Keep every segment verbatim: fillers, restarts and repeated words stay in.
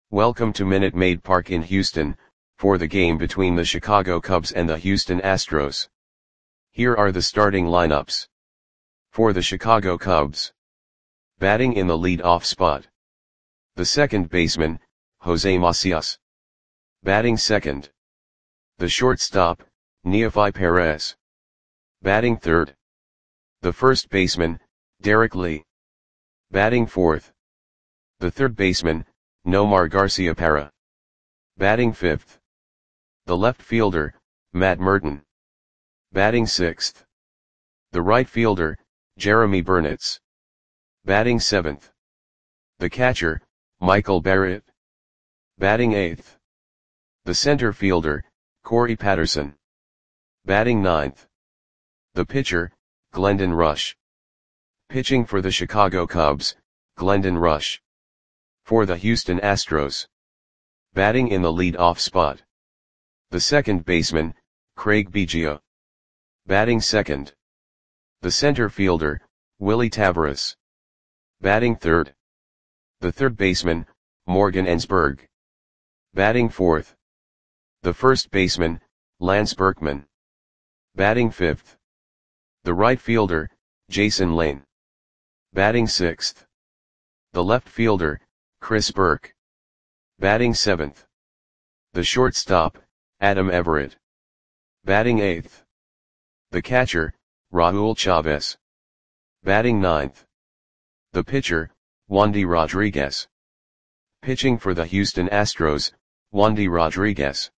Welcome to Minute Maid Park in Houston, for the game between the Chicago Cubs and the Houston Astros. Here are the starting lineups. For the Chicago Cubs. Batting in the lead-off spot. The second baseman, Jose Macias. Batting second. The shortstop, Neofi Perez. Batting third. The first baseman, Derek Lee. Batting fourth. The third baseman, Nomar Garciaparra. Batting fifth. The left fielder, Matt Merton. Batting sixth. The right fielder, Jeremy Burnitz. Batting seventh. The catcher, Michael Barrett. Batting eighth. The center fielder, Corey Patterson. Batting ninth. The pitcher, Glendon Rush. Pitching for the Chicago Cubs, Glendon Rush. For the Houston Astros. Batting in the lead-off spot. The second baseman, Craig Biggio. Batting second. The center fielder, Willie Taveras. Batting third. The third baseman, Morgan Ensberg. Batting fourth. The first baseman, Lance Berkman. Batting fifth. The right fielder, Jason Lane. Batting sixth. The left fielder, Chris Burke. Batting seventh. The shortstop, Adam Everett. Batting eighth. The catcher, Raul Chavez. Batting ninth. The pitcher, Wandy Rodriguez. Pitching for the Houston Astros, Wandy Rodriguez.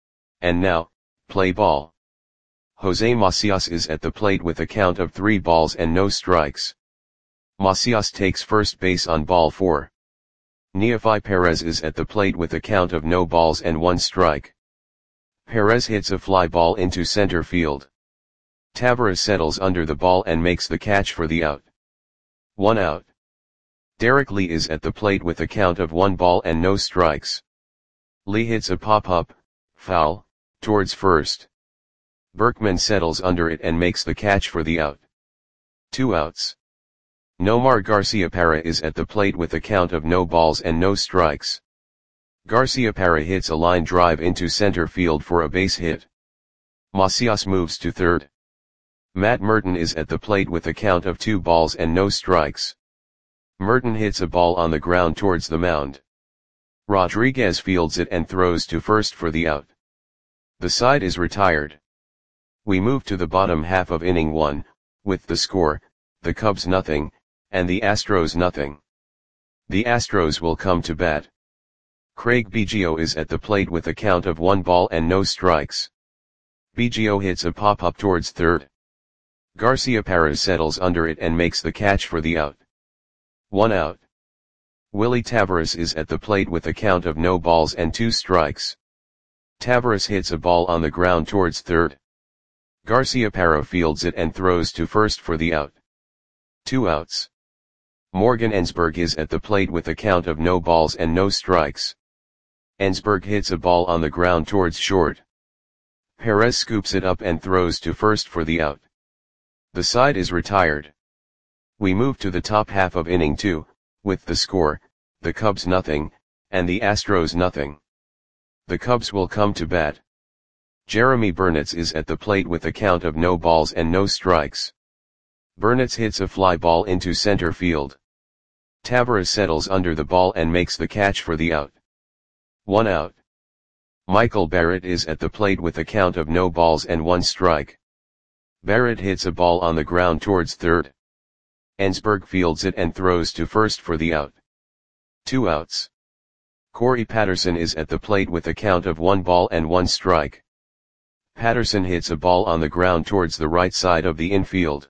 And now, play ball. Jose Macias is at the plate with a count of three balls and no strikes. Macias takes first base on ball four. Neofi Perez is at the plate with a count of no balls and one strike. Perez hits a fly ball into center field. Taveras settles under the ball and makes the catch for the out. One out. Derek Lee is at the plate with a count of one ball and no strikes. Lee hits a pop-up, foul, towards first. Berkman settles under it and makes the catch for the out. Two outs. Nomar Garciaparra is at the plate with a count of no balls and no strikes. Garciaparra hits a line drive into center field for a base hit. Macias moves to third. Matt Merton is at the plate with a count of two balls and no strikes. Merton hits a ball on the ground towards the mound. Rodriguez fields it and throws to first for the out. The side is retired. We move to the bottom half of inning one, with the score, the Cubs nothing, and the Astros nothing. The Astros will come to bat. Craig Biggio is at the plate with a count of one ball and no strikes. Biggio hits a pop-up towards third. Garciaparra settles under it and makes the catch for the out. One out. Willie Taveras is at the plate with a count of no balls and two strikes. Taveras hits a ball on the ground towards third. Garciaparra fields it and throws to first for the out. Two outs. Morgan Ensberg is at the plate with a count of no balls and no strikes. Ensberg hits a ball on the ground towards short. Perez scoops it up and throws to first for the out. The side is retired. We move to the top half of inning two, with the score, the Cubs nothing, and the Astros nothing. The Cubs will come to bat. Jeremy Burnitz is at the plate with a count of no balls and no strikes. Burnitz hits a fly ball into center field. Taveras settles under the ball and makes the catch for the out. One out. Michael Barrett is at the plate with a count of no balls and one strike. Barrett hits a ball on the ground towards third. Ensberg fields it and throws to first for the out. Two outs. Corey Patterson is at the plate with a count of one ball and one strike. Patterson hits a ball on the ground towards the right side of the infield.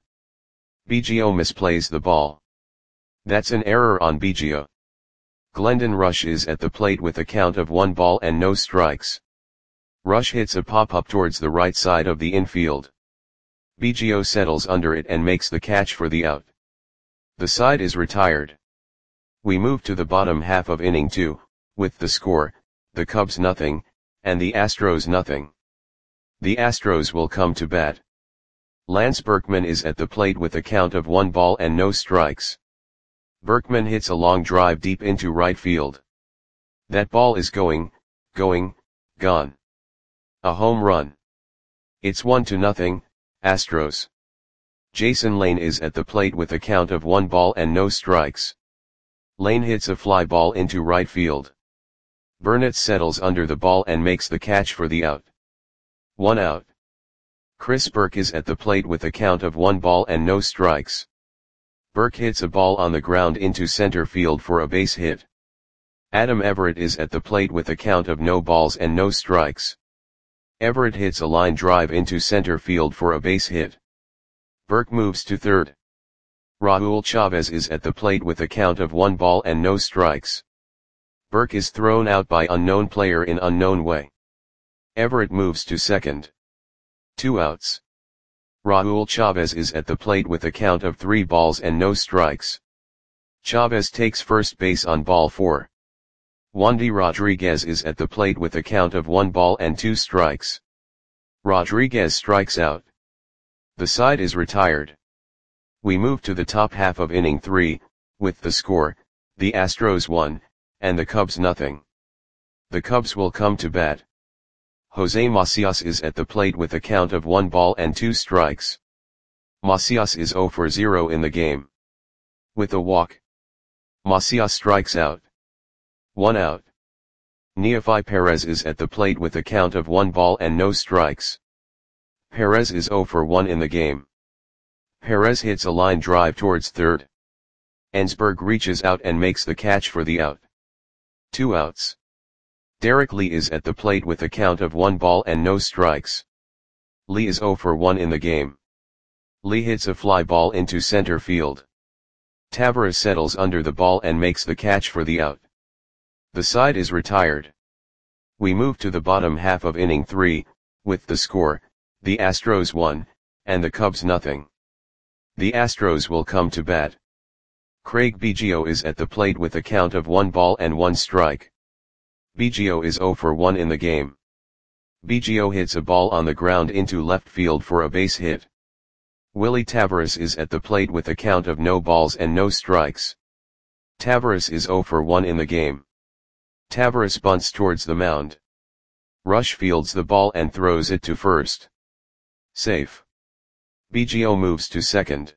Biggio misplays the ball. That's an error on Biggio. Glendon Rush is at the plate with a count of one ball and no strikes. Rush hits a pop-up towards the right side of the infield. Biggio settles under it and makes the catch for the out. The side is retired. We move to the bottom half of inning two, with the score, the Cubs nothing, and the Astros nothing. The Astros will come to bat. Lance Berkman is at the plate with a count of one ball and no strikes. Berkman hits a long drive deep into right field. That ball is going, going, gone. A home run. It's one to nothing, Astros. Jason Lane is at the plate with a count of one ball and no strikes. Lane hits a fly ball into right field. Burnett settles under the ball and makes the catch for the out. One out. Chris Burke is at the plate with a count of one ball and no strikes. Burke hits a ball on the ground into center field for a base hit. Adam Everett is at the plate with a count of no balls and no strikes. Everett hits a line drive into center field for a base hit. Burke moves to third. Raul Chavez is at the plate with a count of one ball and no strikes. Burke is thrown out by unknown player in unknown way. Everett moves to second. Two outs. Raul Chavez is at the plate with a count of three balls and no strikes. Chavez takes first base on ball four. Wandy Rodriguez is at the plate with a count of one ball and two strikes. Rodriguez strikes out. The side is retired. We move to the top half of inning three, with the score, the Astros one, and the Cubs nothing. The Cubs will come to bat. Jose Macias is at the plate with a count of one ball and two strikes. Macias is zero for zero in the game. With a walk, Macias strikes out. One out. Neofi Perez is at the plate with a count of one ball and no strikes. Perez is zero for one in the game. Perez hits a line drive towards third. Ensberg reaches out and makes the catch for the out. Two outs. Derek Lee is at the plate with a count of one ball and no strikes. Lee is zero for one in the game. Lee hits a fly ball into center field. Taveras settles under the ball and makes the catch for the out. The side is retired. We move to the bottom half of inning three, with the score, the Astros one, and the Cubs nothing. The Astros will come to bat. Craig Biggio is at the plate with a count of one ball and one strike. Biggio is zero for one in the game. Biggio hits a ball on the ground into left field for a base hit. Willie Taveras is at the plate with a count of no balls and no strikes. Taveras is zero for one in the game. Taveras bunts towards the mound. Rush fields the ball and throws it to first. Safe. Biggio moves to second.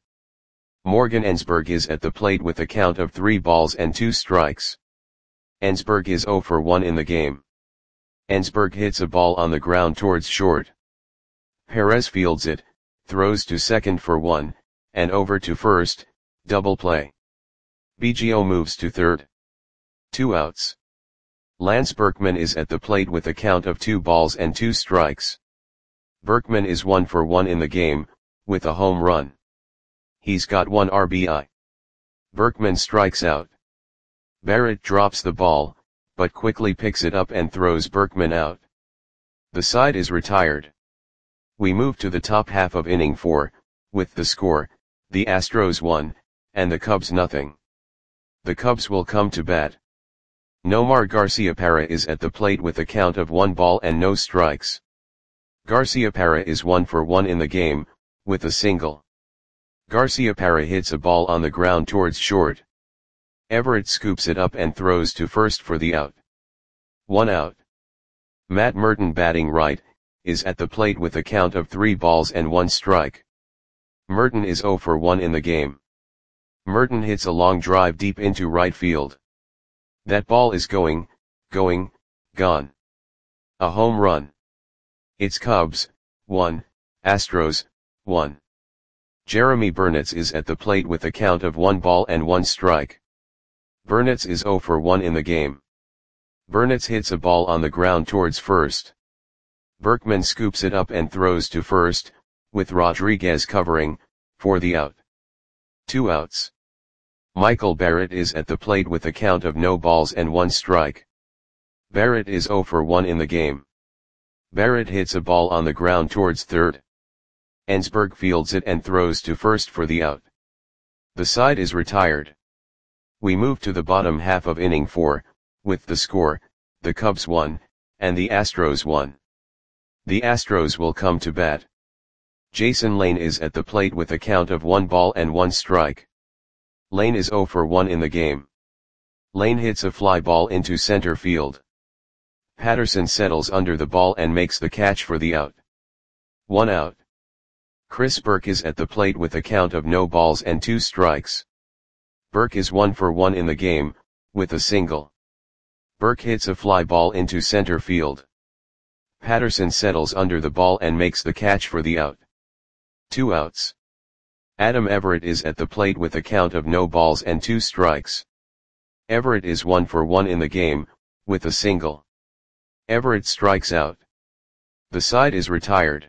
Morgan Ensberg is at the plate with a count of three balls and two strikes. Ensberg is zero for one in the game. Ensberg hits a ball on the ground towards short. Perez fields it, throws to second for one, and over to first, double play. Biggio moves to third. Two outs. Lance Berkman is at the plate with a count of two balls and two strikes. Berkman is one for one in the game, with a home run. He's got one R B I. Berkman strikes out. Barrett drops the ball, but quickly picks it up and throws Berkman out. The side is retired. We move to the top half of inning four, with the score, the Astros one, and the Cubs nothing. The Cubs will come to bat. Nomar Garciaparra is at the plate with a count of one ball and no strikes. Garciaparra is one for one in the game, with a single. Garciaparra hits a ball on the ground towards short. Everett scoops it up and throws to first for the out. One out. Matt Merton, batting right, is at the plate with a count of three balls and one strike. Merton is zero for one in the game. Merton hits a long drive deep into right field. That ball is going, going, gone. A home run. It's Cubs, one, Astros, one. Jeremy Burnitz is at the plate with a count of one ball and one strike. Burnitz is zero for one in the game. Burnitz hits a ball on the ground towards first. Berkman scoops it up and throws to first, with Rodriguez covering, for the out. Two outs. Michael Barrett is at the plate with a count of no balls and one strike. Barrett is zero for one in the game. Barrett hits a ball on the ground towards third. Ensberg fields it and throws to first for the out. The side is retired. We move to the bottom half of inning four, with the score, the Cubs one, and the Astros one. The Astros will come to bat. Jason Lane is at the plate with a count of one ball and one strike. Lane is zero for one in the game. Lane hits a fly ball into center field. Patterson settles under the ball and makes the catch for the out. One out. Chris Burke is at the plate with a count of no balls and two strikes. Burke is one for one in the game, with a single. Burke hits a fly ball into center field. Patterson settles under the ball and makes the catch for the out. Two outs. Adam Everett is at the plate with a count of no balls and two strikes. Everett is one for one in the game, with a single. Everett strikes out. The side is retired.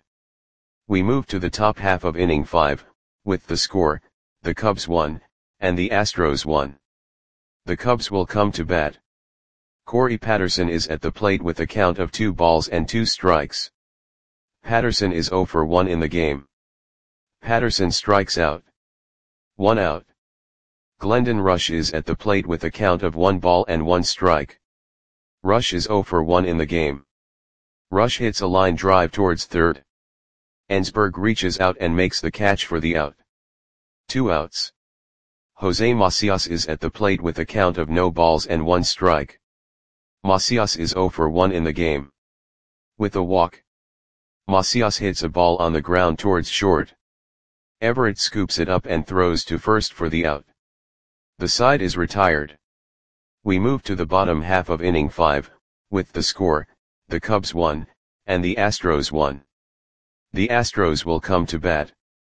We move to the top half of inning five, with the score, the Cubs won, and the Astros won. The Cubs will come to bat. Corey Patterson is at the plate with a count of two balls and two strikes. Patterson is zero for one in the game. Patterson strikes out. One out. Glendon Rush is at the plate with a count of one ball and one strike. Rush is zero for one in the game. Rush hits a line drive towards third. Ensberg reaches out and makes the catch for the out. Two outs. Jose Macias is at the plate with a count of no balls and one strike. Macias is zero for one in the game. With a walk. Macias hits a ball on the ground towards short. Everett scoops it up and throws to first for the out. The side is retired. We move to the bottom half of inning five, with the score, the Cubs won, and the Astros won. The Astros will come to bat.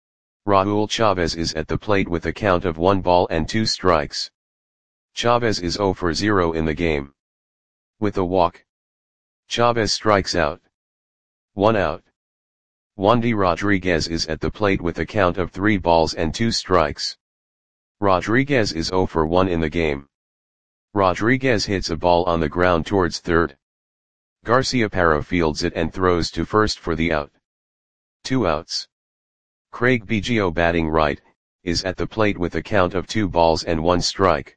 Raul Chavez is at the plate with a count of one ball and two strikes. Chavez is zero for zero in the game. With a walk. Chavez strikes out. One out. Wandy Rodriguez is at the plate with a count of three balls and two strikes. Rodriguez is zero for one in the game. Rodriguez hits a ball on the ground towards third. Garciaparra fields it and throws to first for the out. Two outs. Craig Biggio, batting right, is at the plate with a count of two balls and one strike.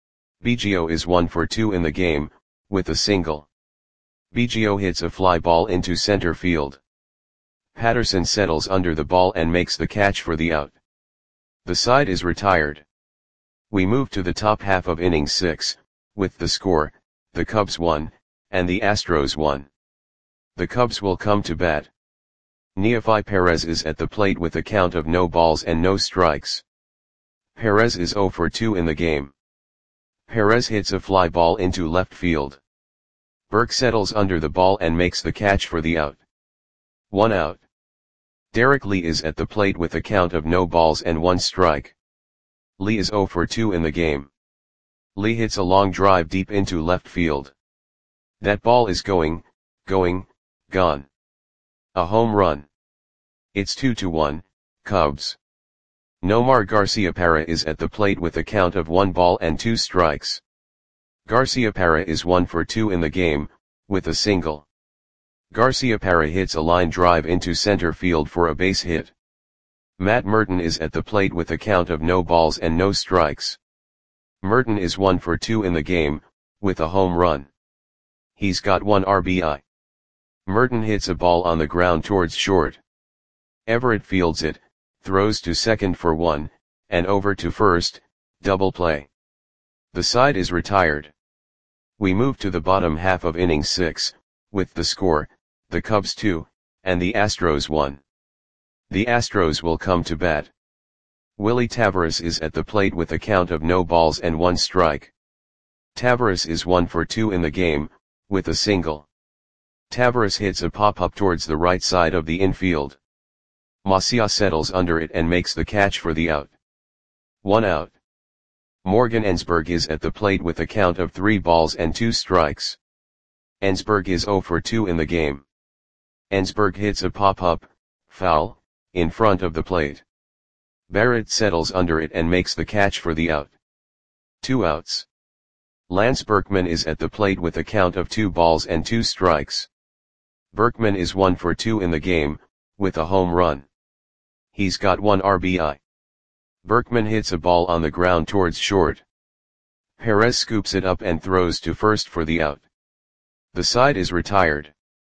Biggio is one for two in the game, with a single. Biggio hits a fly ball into center field. Patterson settles under the ball and makes the catch for the out. The side is retired. We move to the top half of inning six, with the score, the Cubs won, and the Astros won. The Cubs will come to bat. Neefi Perez is at the plate with a count of no balls and no strikes. Perez is zero for two in the game. Perez hits a fly ball into left field. Burke settles under the ball and makes the catch for the out. One out. Derek Lee is at the plate with a count of no balls and one strike. Lee is zero for two in the game. Lee hits a long drive deep into left field. That ball is going, going, gone. A home run. It's two to one, Cubs. Nomar Garciaparra is at the plate with a count of one ball and two strikes. Garciaparra is one for two in the game, with a single. Garciaparra hits a line drive into center field for a base hit. Matt Merton is at the plate with a count of no balls and no strikes. Merton is one for two in the game, with a home run. He's got one R B I. Merton hits a ball on the ground towards short. Everett fields it, throws to second for one, and over to first, double play. The side is retired. We move to the bottom half of inning six, with the score, the Cubs two, and the Astros one. The Astros will come to bat. Willie Taveras is at the plate with a count of no balls and one strike. Taveras is one for two in the game, with a single. Taveras hits a pop-up towards the right side of the infield. Macias settles under it and makes the catch for the out. One out. Morgan Ensberg is at the plate with a count of three balls and two strikes. Ensberg is zero for two in the game. Ensberg hits a pop-up, foul, in front of the plate. Barrett settles under it and makes the catch for the out. Two outs. Lance Berkman is at the plate with a count of two balls and two strikes. Berkman is one for two in the game, with a home run. He's got one R B I. Berkman hits a ball on the ground towards short. Perez scoops it up and throws to first for the out. The side is retired.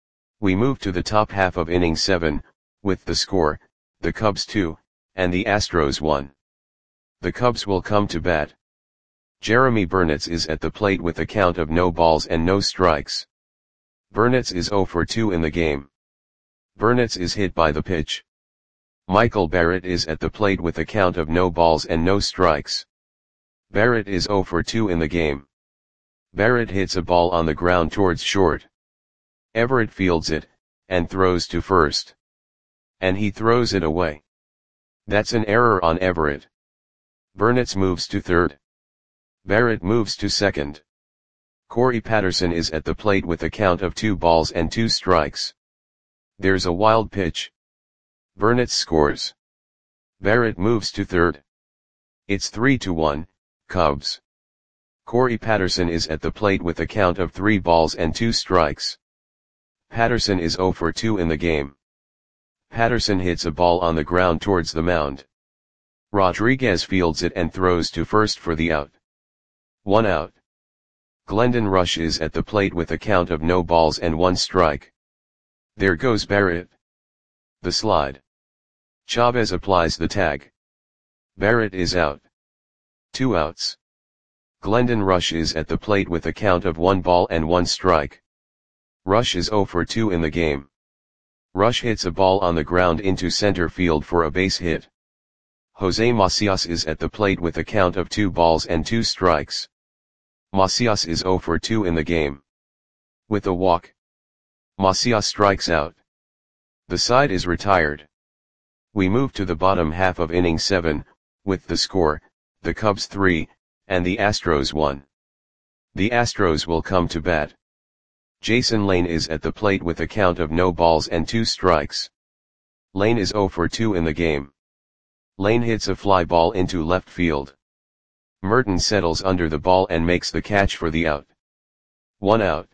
We move to the top half of inning seven, with the score, the Cubs two, and the Astros one. The Cubs will come to bat. Jeremy Burnitz is at the plate with a count of no balls and no strikes. Burnitz is zero for two in the game. Burnitz is hit by the pitch. Michael Barrett is at the plate with a count of no balls and no strikes. Barrett is zero for two in the game. Barrett hits a ball on the ground towards short. Everett fields it, and throws to first. And he throws it away. That's an error on Everett. Burnitz moves to third. Barrett moves to second. Corey Patterson is at the plate with a count of two balls and two strikes. There's a wild pitch. Burnitz scores. Barrett moves to third. It's three to one, Cubs. Corey Patterson is at the plate with a count of three balls and two strikes. Patterson is zero for two in the game. Patterson hits a ball on the ground towards the mound. Rodriguez fields it and throws to first for the out. One out. Glendon Rush is at the plate with a count of no balls and one strike. There goes Barrett. The slide. Chavez applies the tag. Barrett is out. Two outs. Glendon Rush is at the plate with a count of one ball and one strike. Rush is zero for two in the game. Rush hits a ball on the ground into center field for a base hit. Jose Macias is at the plate with a count of two balls and two strikes. Macias is zero for two in the game. With a walk, Macias strikes out. The side is retired. We move to the bottom half of inning seven, with the score, the Cubs three, and the Astros one. The Astros will come to bat. Jason Lane is at the plate with a count of no balls and two strikes. Lane is zero for two in the game. Lane hits a fly ball into left field. Merton settles under the ball and makes the catch for the out. One out.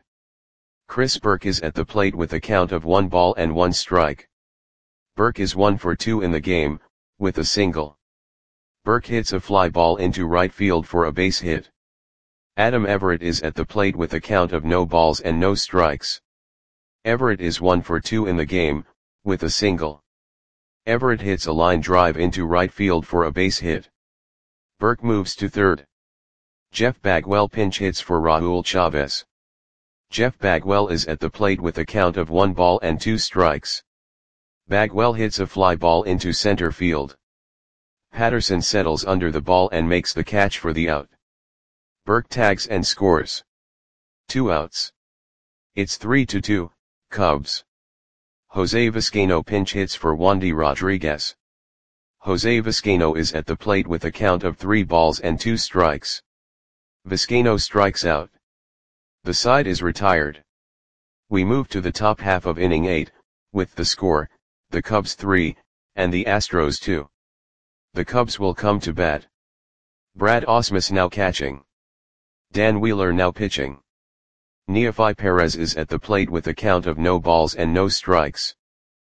Chris Burke is at the plate with a count of one ball and one strike. Burke is one for two in the game, with a single. Burke hits a fly ball into right field for a base hit. Adam Everett is at the plate with a count of no balls and no strikes. Everett is one for two in the game, with a single. Everett hits a line drive into right field for a base hit. Burke moves to third. Jeff Bagwell pinch hits for Raul Chavez. Jeff Bagwell is at the plate with a count of one ball and two strikes. Bagwell hits a fly ball into center field. Patterson settles under the ball and makes the catch for the out. Burke tags and scores. Two outs. It's three to two, Cubs. Jose Vizcaino pinch hits for Wandy Rodriguez. Jose Vizcaino is at the plate with a count of three balls and two strikes. Vizcaino strikes out. The side is retired. We move to the top half of inning eight, with the score, the Cubs three, and the Astros two. The Cubs will come to bat. Brad Ausmus now catching. Dan Wheeler now pitching. Neofi Perez is at the plate with a count of no balls and no strikes.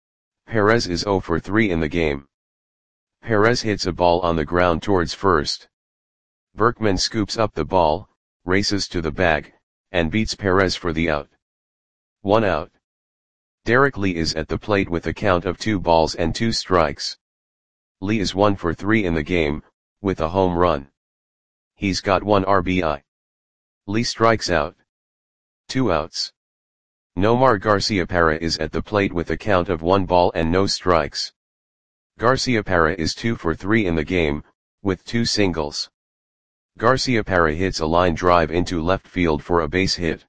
Perez is zero for three in the game. Perez hits a ball on the ground towards first. Berkman scoops up the ball, races to the bag, and beats Perez for the out. One out. Derek Lee is at the plate with a count of two balls and two strikes. Lee is one for three in the game, with a home run. He's got one R B I. Lee strikes out. Two outs. Nomar Garciaparra is at the plate with a count of one ball and no strikes. Garciaparra is two for three in the game, with two singles. Garciaparra hits a line drive into left field for a base hit.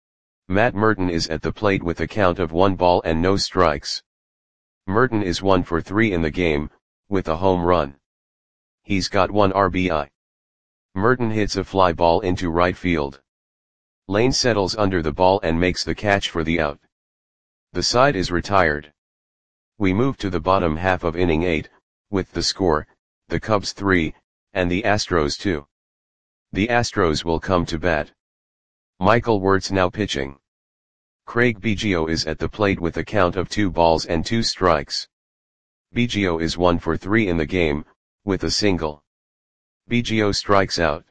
Matt Merton is at the plate with a count of one ball and no strikes. Merton is one for three in the game, with a home run. He's got one R B I. Merton hits a fly ball into right field. Lane settles under the ball and makes the catch for the out. The side is retired. We move to the bottom half of inning eight, with the score, the Cubs three, and the Astros two. The Astros will come to bat. Michael Wirtz now pitching. Craig Biggio is at the plate with a count of two balls and two strikes. Biggio is one for three in the game, with a single. Biggio strikes out.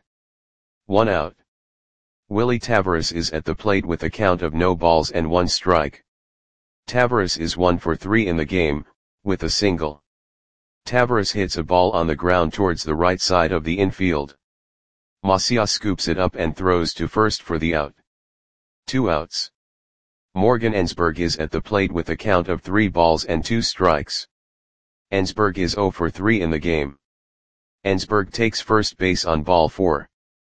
One out. Willie Taveras is at the plate with a count of no balls and one strike. Taveras is one for three in the game, with a single. Taveras hits a ball on the ground towards the right side of the infield. Macias scoops it up and throws to first for the out. Two outs. Morgan Ensberg is at the plate with a count of three balls and two strikes. Ensberg is zero for three in the game. Ensberg takes first base on ball four.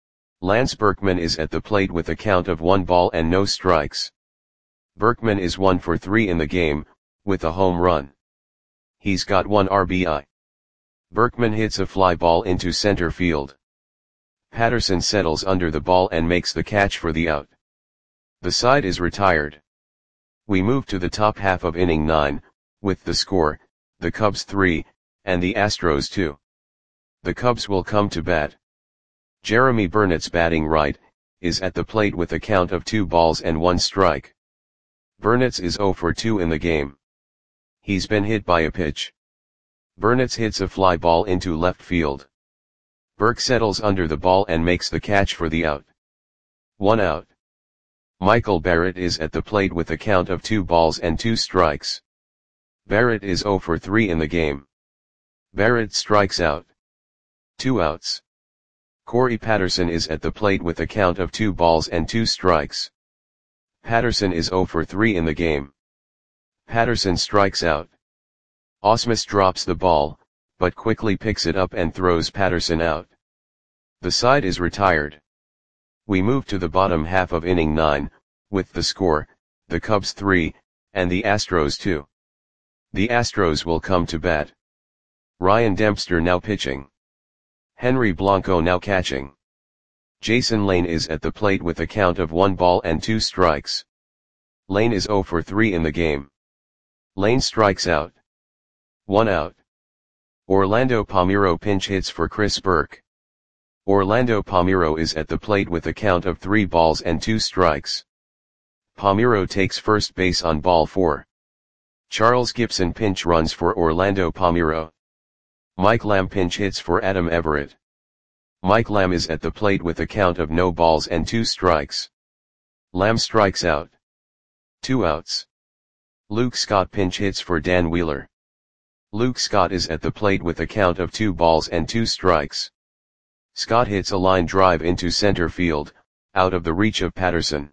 Lance Berkman is at the plate with a count of one ball and no strikes. Berkman is one for three in the game, with a home run. He's got one R B I. Berkman hits a fly ball into center field. Patterson settles under the ball and makes the catch for the out. The side is retired. We move to the top half of inning nine, with the score, the Cubs three, and the Astros two. The Cubs will come to bat. Jeremy Burnett's batting right, is at the plate with a count of two balls and one strike. Burnett's is zero for two in the game. He's been hit by a pitch. Burnett's hits a fly ball into left field. Burke settles under the ball and makes the catch for the out. One out. Michael Barrett is at the plate with a count of two balls and two strikes. Barrett is zero for three in the game. Barrett strikes out. Two outs. Corey Patterson is at the plate with a count of two balls and two strikes. Patterson is zero for three in the game. Patterson strikes out. Ausmus drops the ball, but quickly picks it up and throws Patterson out. The side is retired. We move to the bottom half of inning nine, with the score, the Cubs three, and the Astros two. The Astros will come to bat. Ryan Dempster now pitching. Henry Blanco now catching. Jason Lane is at the plate with a count of one ball and two strikes. Lane is zero for three in the game. Lane strikes out. One out. Orlando Palmeiro pinch hits for Chris Burke. Orlando Palmeiro is at the plate with a count of three balls and two strikes. Palmeiro takes first base on ball four. Charles Gibson pinch runs for Orlando Palmeiro. Mike Lamb pinch hits for Adam Everett. Mike Lamb is at the plate with a count of no balls and two strikes. Lamb strikes out. Two outs. Luke Scott pinch hits for Dan Wheeler. Luke Scott is at the plate with a count of two balls and two strikes. Scott hits a line drive into center field, out of the reach of Patterson.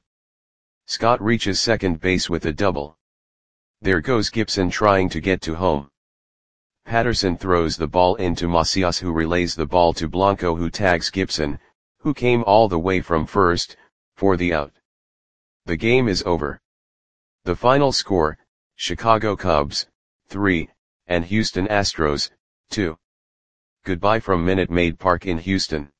Scott reaches second base with a double. There goes Gibson trying to get to home. Patterson throws the ball into Macias, who relays the ball to Blanco, who tags Gibson, who came all the way from first, for the out. The game is over. The final score, Chicago Cubs, three, and Houston Astros, two. Goodbye from Minute Maid Park in Houston.